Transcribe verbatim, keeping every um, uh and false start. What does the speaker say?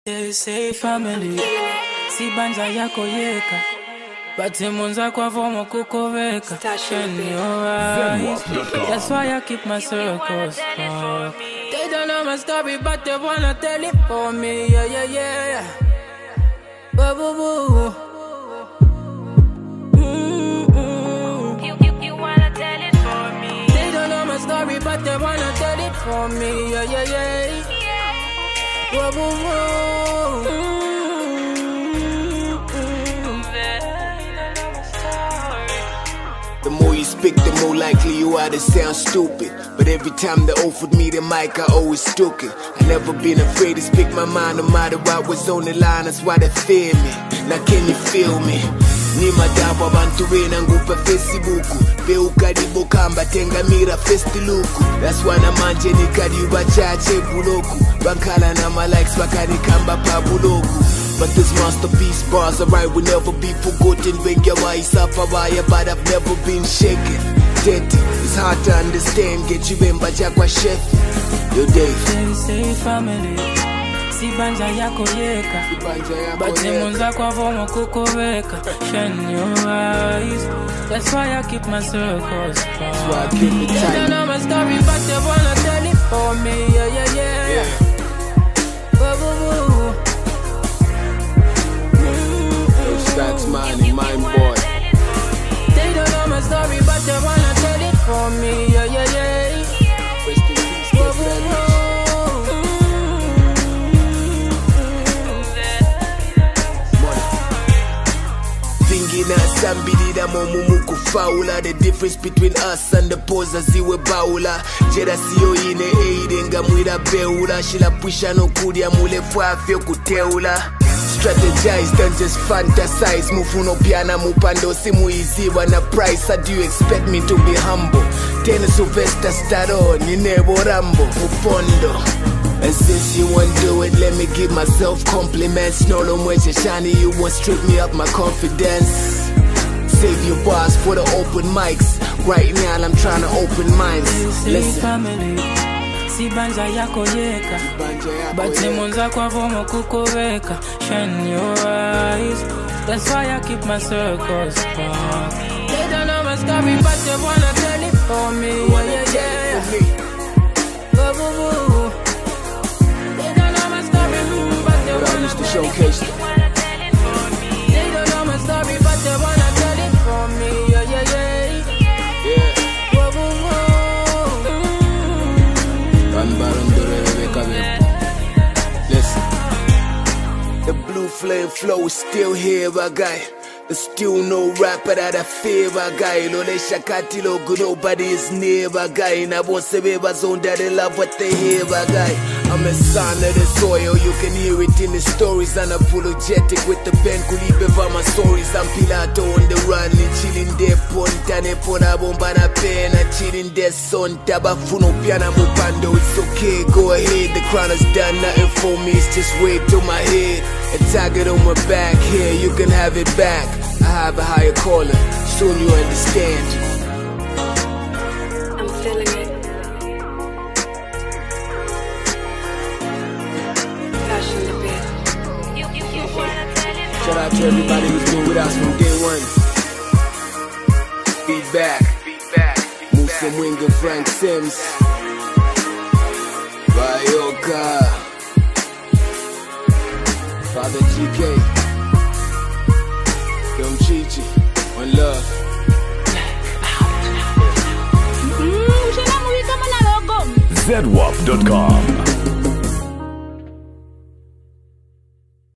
They say family, si banja yako yeka, bati munza kwa vomo kukoveka. In your eyes, that's why I keep my circles small. They don't know my story, but they wanna tell it for me. Yeah, yeah, yeah. Boo, boo, boo. Mm-hmm. You, you, you wanna tell it for me. They don't know my story, but they wanna tell it for me. Yeah, yeah, yeah. Whoa, whoa, whoa. The more you speak, the more likely you are to sound stupid. But every time they offered me the mic, I always took it. I never been afraid to speak my mind, no matter what was on the line. That's why they fear me. Now can you feel me? Ni madaba bantu wena ngupa Facebook Beukadibo kamba tenga mira festiluku. That's why na manje ni kadiba chache buloku. Bankala na my likes bakani kamba pabuloku. But this masterpiece bars are right, will never be forgotten. When your eyes up a wire, but I've never been shaken. Dirty, it's hard to understand. Get you in Bajakwa chef. Your day. They say family, si banja yako yeka, bati munza kwa vomo kukoveka. Shine your eyes, that's why I keep my circles small. That's why I keep it tight. They don't know my story, but they wanna tell it for me. Yeah, yeah, yeah, yeah. Boo, boo, boo. Stacks money, mind boy. They don't know my story, but they wanna tell it for me. Yeah, yeah, yeah. Rest in peace, get that Thinking na somebody da momu kufaula. The difference between us and the pose ziwe baula. Jeda siyo ine eidenga mwira beula. Shila pusha no kudia mule fwafyo kuteula. Strategize, don't just fantasize. Mufuno piana mupando simu iziwa na price. How do you expect me to be humble? Tena Sylvester Stallone, Ninebo Rambo, Mupondo. And since you won't do it, let me give myself compliments. No no more shiny, you won't strip me of my confidence. Save your bars for the open mics. Right now I'm trying to open minds. Listen. Family, si banja yako yeka, bati munza kwa vomo kukoveka. Shine your eyes, that's why I keep my circles small. They don't know my story, but they wanna tell it for me. Yeah, yeah, yeah. Boo, boo, boo. They don't know my story, but they wanna to showcase them. They don't know my story, but they wanna tell it for me. Yeah, yeah, yeah. Yeah. Boo, boo, boo. Listen. The blue flame flow is still here, my guy. There's still no rapper that I fear, my guy. Lole shakati logo, nobody is near, my guy. Na bonse beba zone that they love what they hear, my guy. I'm a son of the soil, you can hear it in the stories. Unapologetic with the pen, kulibeva my stories. I'm Pilato on the run, chilling there, pontane pona bomba na pena, chilling there, son. Tabafuno piana mupando, it's okay, go ahead. The crown is done, nothing for me, it's just weight to my head. A target on my back, here, you can have it back. I have a higher calling, soon you understand. I'm feeling it. Passion a bit. You, you, you wanna tell it? Shout out to everybody who's been with us from day one. Feedback, feedback. Musa Mwinga, Frank Sims, Bayoka, Father G K, Young Chichi, One Love. Z W A P dot com